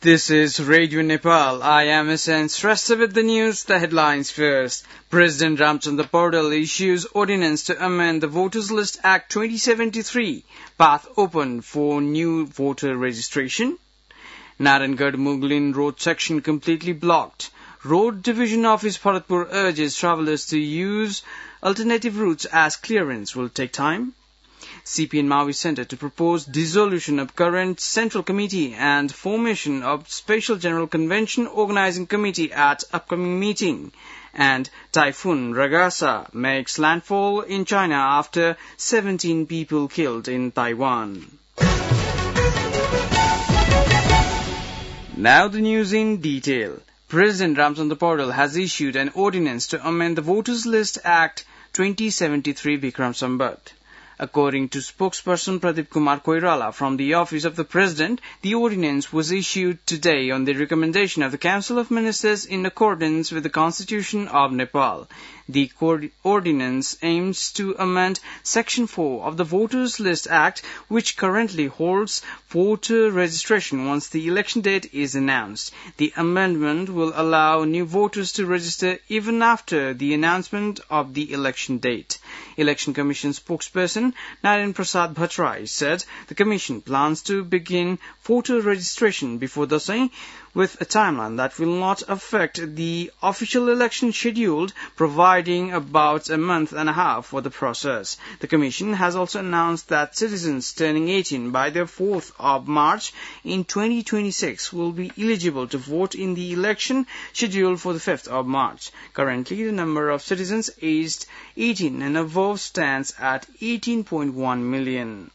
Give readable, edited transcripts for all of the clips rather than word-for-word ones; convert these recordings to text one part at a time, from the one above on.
This is Radio Nepal. I am SN Shrestha with the news. The headlines first. President Ramchandra Paudel issues ordinance to amend the Voters List Act 2073. Path open for new voter registration. Narangarh Muglin Road section completely blocked. Road Division Office Bharatpur urges travellers to use alternative routes as clearance will take time. CPN Maoist Centre to propose dissolution of current Central Committee and formation of Special General Convention Organising Committee at upcoming meeting. And Typhoon Ragasa makes landfall in China after 17 people killed in Taiwan. Now the news in detail. President Ramchandra Paudel has issued an ordinance to amend the Voters List Act 2073 Vikram Sambat. According to spokesperson Pradeep Kumar Koirala from the Office of the President, the ordinance was issued today on the recommendation of the Council of Ministers in accordance with the Constitution of Nepal. The ordinance aims to amend Section 4 of the Voters List Act, which currently holds voter registration once the election date is announced. The amendment will allow new voters to register even after the announcement of the election date. Election Commission spokesperson Narayan Prasad Bhattarai said the Commission plans to begin voter registration before Dasai with a timeline that will not affect the official election scheduled, providing about a month and a half for the process. The Commission has also announced that citizens turning 18 by the 4th of March in 2026 will be eligible to vote in the election scheduled for the 5th of March. Currently, the number of citizens aged 18 and above stands at 18.1 million.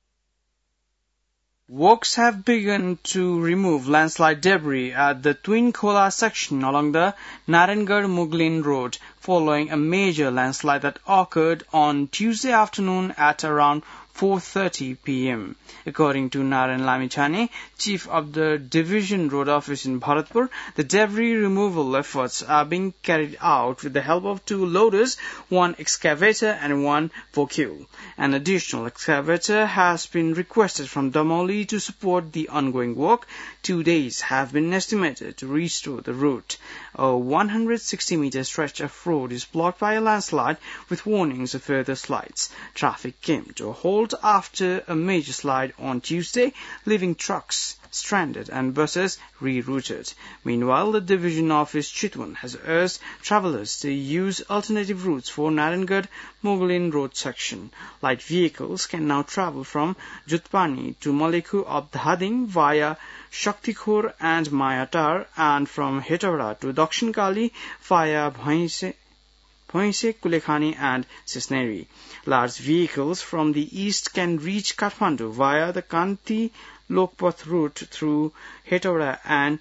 Works have begun to remove landslide debris at the Twin Khola section along the Narangarh Muglin Road following a major landslide that occurred on Tuesday afternoon at around 4:30 p.m. According to Narayan Lamichhane, chief of the Division Road Office in Bharatpur, the debris removal efforts are being carried out with the help of 2 loaders, 1 excavator and 1 forklift. An additional excavator has been requested from Damoli to support the ongoing work. 2 days have been estimated to restore the route. A 160-meter stretch of road is blocked by a landslide with warnings of further slides. Traffic came to a halt after a major slide on Tuesday, leaving trucks stranded and buses rerouted. Meanwhile, the Division Office Chitwan has urged travellers to use alternative routes for Narangarh Muglin Road section. Light vehicles can now travel from Jutpani to Maliku of Dhading via Shaktikhor and Mayatar, and from Hetauda to Dakshin Kali via Bhaise, Kulekhani and Sisneri. Large vehicles from the east can reach Kathmandu via the Kanti Lokpath route through Hetauda and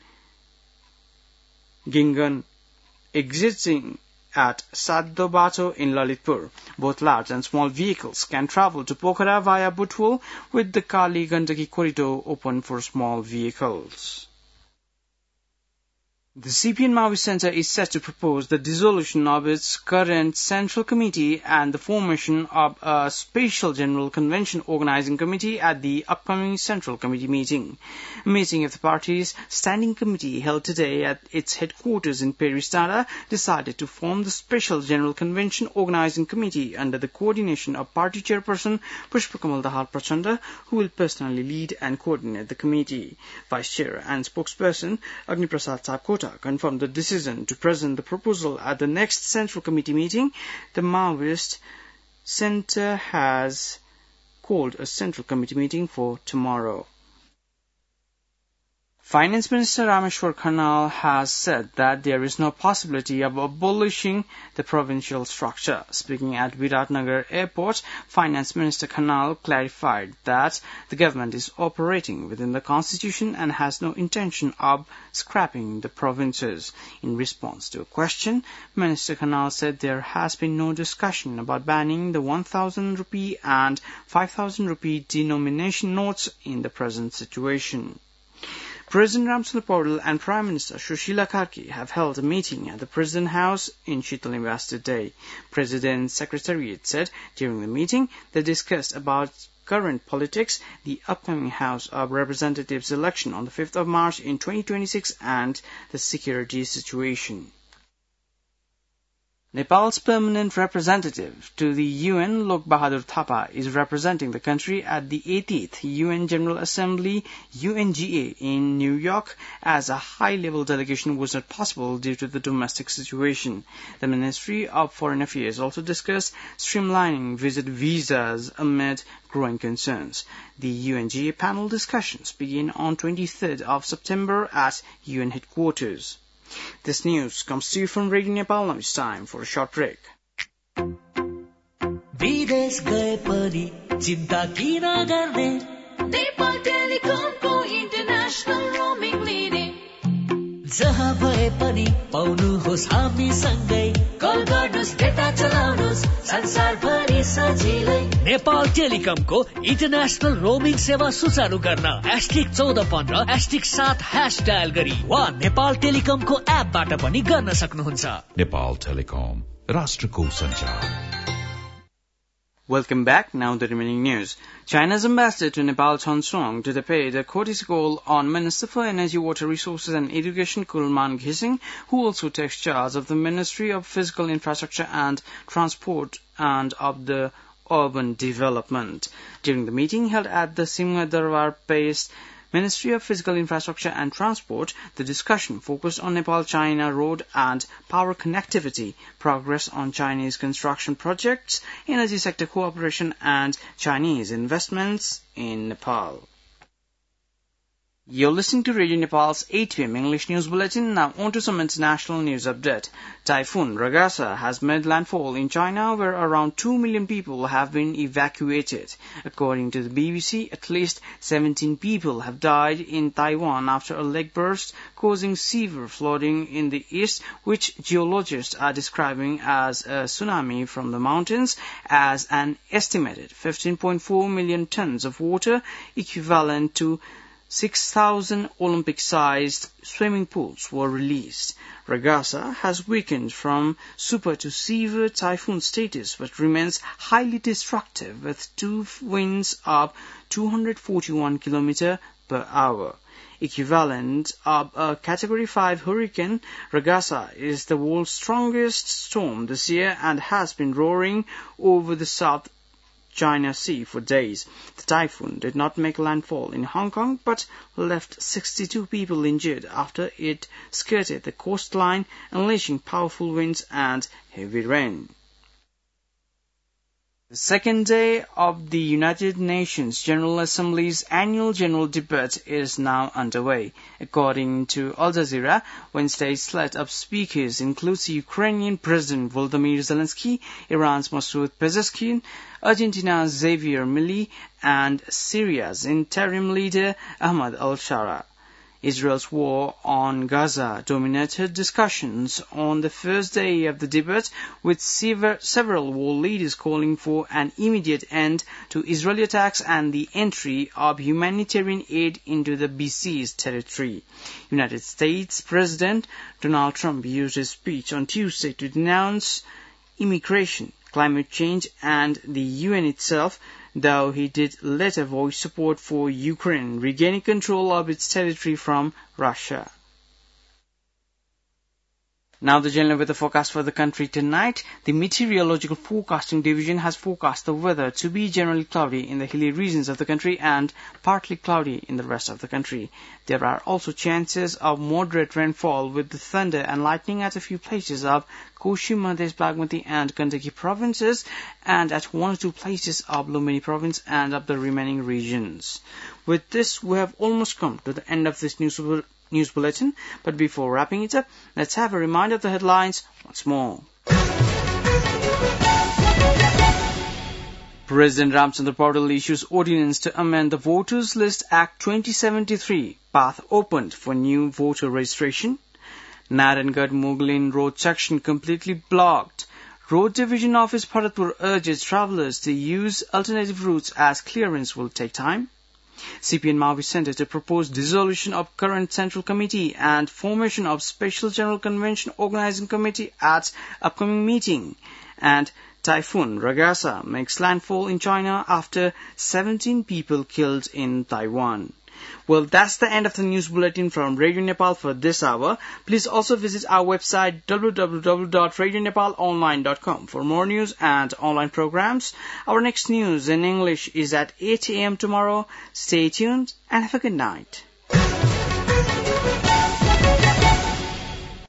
Gingan, exiting at Saddobato in Lalitpur. Both large and small vehicles can travel to Pokhara via Butwal, with the Kali Gandaki corridor open for small vehicles. The CPN Maoist Centre is set to propose the dissolution of its current Central Committee and the formation of a Special General Convention Organising Committee at the upcoming Central Committee meeting. A meeting of the party's Standing Committee held today at its headquarters in Peristada decided to form the Special General Convention Organising Committee under the coordination of Party Chairperson Pushpakamal Dahal Prachanda, who will personally lead and coordinate the committee. Vice Chair and Spokesperson Agni Prasad Sapkota confirmed the decision to present the proposal at the next Central Committee meeting. The Maoist Centre has called a Central Committee meeting for tomorrow. Finance Minister Rameshwar Khanal has said that there is no possibility of abolishing the provincial structure. Speaking at Viratnagar Airport, Finance Minister Khanal clarified that the government is operating within the constitution and has no intention of scrapping the provinces. In response to a question, Minister Khanal said there has been no discussion about banning the 1,000 rupee and 5,000 rupee denomination notes in the present situation. President Ramchandra Paudel and Prime Minister Sushila Karki have held a meeting at the President House in Shitalimvas today. President's Secretariat said during the meeting they discussed about current politics, the upcoming House of Representatives election on the 5th of March in 2026 and the security situation. Nepal's permanent representative to the UN, Lok Bahadur Thapa, is representing the country at the 80th UN General Assembly, UNGA, in New York, as a high-level delegation was not possible due to the domestic situation. The Ministry of Foreign Affairs also discussed streamlining visit visas amid growing concerns. The UNGA panel discussions begin on 23rd of September at UN headquarters. This news comes to you from Radio Nepal. Now it's time for a short break. विदेश गए पनि चिन्ता किन गर्ने Nepal टेलिकमको international roaming लिने जहाँ भए पनि पाउनुहोस् हामी सँगै कल गर्नुहोस् डेटा चलाउनुहोस् संसारभरि सजिलै नेपाल टेलिकमको इन्टरनेशनल रोमिङ सेवा सुचारू गर्न *1415*7# डायल गरी वा नेपाल टेलिकमको एपबाट पनि गर्न सक्नुहुन्छ. नेपाल टेलिकम राष्ट्रको सञ्चार. Welcome back. Now the remaining news. China's ambassador to Nepal, Chen Song, to paid a courtesy call on Minister for Energy, Water Resources and Irrigation, Kulman Ghising, who also takes charge of the Ministry of Physical Infrastructure and Transport and of the Urban Development. During the meeting held at the Simha Darbar-based Ministry of Physical Infrastructure and Transport, the discussion focused on Nepal-China road and power connectivity, progress on Chinese construction projects, energy sector cooperation, and Chinese investments in Nepal. You're listening to Radio Nepal's 8 p.m. English News Bulletin. Now on to some international news update. Typhoon Ragasa has made landfall in China, where around 2 million people have been evacuated. According to the BBC, at least 17 people have died in Taiwan after a lake burst, causing severe flooding in the east, which geologists are describing as a tsunami from the mountains, as an estimated 15.4 million tons of water, equivalent to 6,000 Olympic-sized swimming pools were released. Ragasa has weakened from super to severe typhoon status but remains highly destructive with winds of 241 km per hour. Equivalent of a Category 5 hurricane, Ragasa is the world's strongest storm this year and has been roaring over the South China Sea for days. The typhoon did not make landfall in Hong Kong but left 62 people injured after it skirted the coastline, unleashing powerful winds and heavy rain. The second day of the United Nations General Assembly's annual general debate is now underway. According to Al Jazeera, Wednesday's slate of speakers includes Ukrainian President Volodymyr Zelensky, Iran's Masoud Pezeshkian, Argentina's Xavier Milei, and Syria's interim leader Ahmad al-Shara. Israel's war on Gaza dominated discussions on the first day of the debate, with several world leaders calling for an immediate end to Israeli attacks and the entry of humanitarian aid into the besieged territory. United States President Donald Trump used his speech on Tuesday to denounce immigration, climate change, and the UN itself, though he did later voice support for Ukraine regaining control of its territory from Russia. Now the general weather forecast for the country tonight. The Meteorological Forecasting Division has forecast the weather to be generally cloudy in the hilly regions of the country and partly cloudy in the rest of the country. There are also chances of moderate rainfall with the thunder and lightning at a few places of Koshi, Madhya, Bagmati and Gandaki provinces, and at one or two places of Lumini province and of the remaining regions. With this, we have almost come to the end of this news bulletin, but before wrapping it up, let's have a reminder of the headlines once more. President Ramchandra Paudel issues ordinance to amend the Voters List Act 2073, path opened for new voter registration. Narangad-Muglin road section completely blocked. Road Division Office Bharatpur urges travellers to use alternative routes as clearance will take time. CPN Mavi Center to propose dissolution of current Central Committee and formation of Special General Convention Organizing Committee at upcoming meeting. And Typhoon Ragasa makes landfall in China after 17 people killed in Taiwan. Well, that's the end of the news bulletin from Radio Nepal for this hour. Please also visit our website www.radionepalonline.com for more news and online programs. Our next news in English is at 8 a.m. tomorrow. Stay tuned and have a good night.